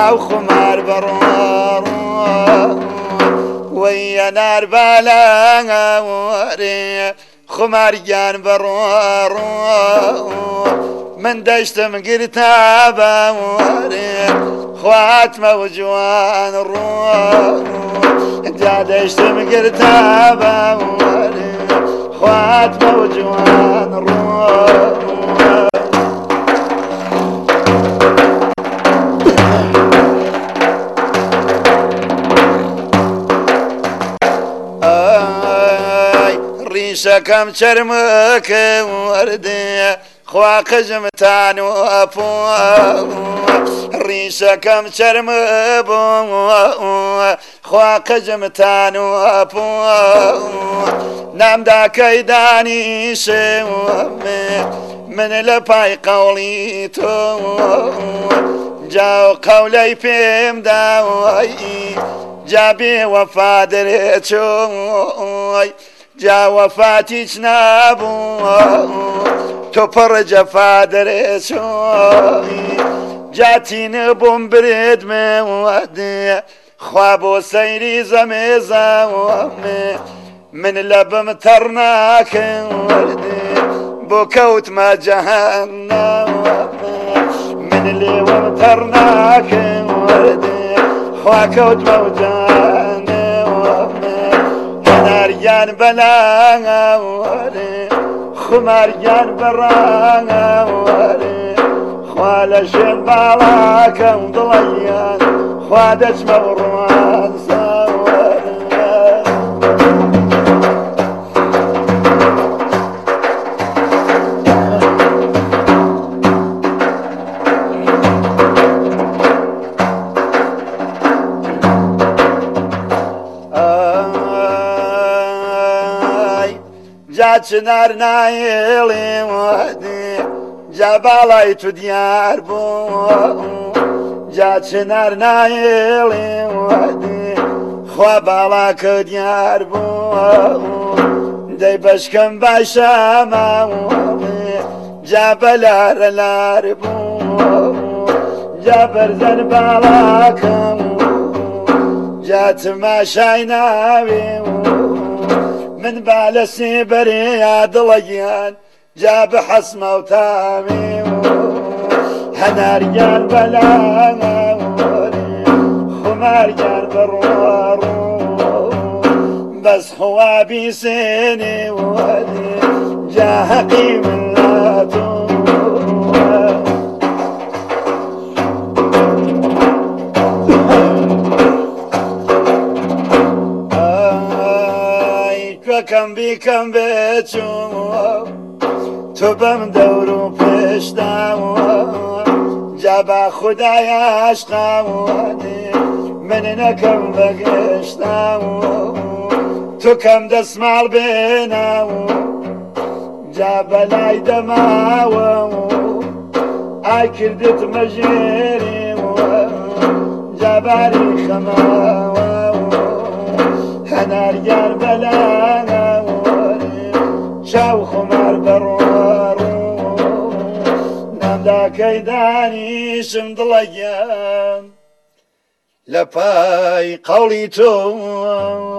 چاو خمار بڕۆ وەیە نار بالاوەرێ خمارگیان بڕۆ من دەشتم گرتا باوەرێ خواتمەوە جوان ڕۆ جا دەشتم گرتا باوەرێ خواتمەوە جوان ڕۆ ڕیشەکەم چەرمەکە وەردێ خوا قژمتان و ئەپۆ ڕیشەکەم چەرمە بۆ خوا قژمتان و ئەپۆ نامداکەی دانیشێ من لە پای قەوڵی تۆ جا و قەولەی پێم داوایی جا بێ وەفا دەرێ چۆی جا وەفاتیچ نابوو تۆ پڕ جەفا دەرێ چۆی جاتینە بۆم برێدمێ خوا بۆ سەیری زەمێزاوەمێ من لە بم تەڕ ناکەم وەردێ بۆ کەوتمە جەهەنەمێ من لێوەم تەڕ ناکەم وەردێ خوا کەوتمە جەهەنەمێ هەناریان بەلاوەرێ خمارگیان بەڕاوەرێ خوا لە ژێن باڵاکەم دڵەیان خوا دەچمە ڕوان ساوەرێ جا چنار نایڵێ وەدێ جا باڵای تو دیار بوو جا چنار نایڵێ وەدێ خوا باڵاکە دیار بوو دەی بەشکەم باشە ماوەڵێ جا بەلارە لار بوو جا بەرزەن باڵاکەم جا تماشای ناوێ من بالە سێبەرێ یا دڵەگیان جا بەحەسمە و تاوێ هەناریان بەلاوەرێ خمارگیان بەڕۆڕ بەس خوا بیسێنێ وەدێ جا حەقی من لاتۆ کەم بیکەم بێچوو تۆ بەم دەور و پێشداوە جا با خودای عاشقاوەنێ من نەکەم بەگەشتاوە تۆ کەم دەسماڵ بێناوە جا بەلای دەماوە ئای کردت مەژێریوە جا باری خەماوە هەناریان بەلاوەرێ چاو خمار بەڕۆڕ نامداکەی دانیشم دڵەگیان لە پای قەوڵی تۆ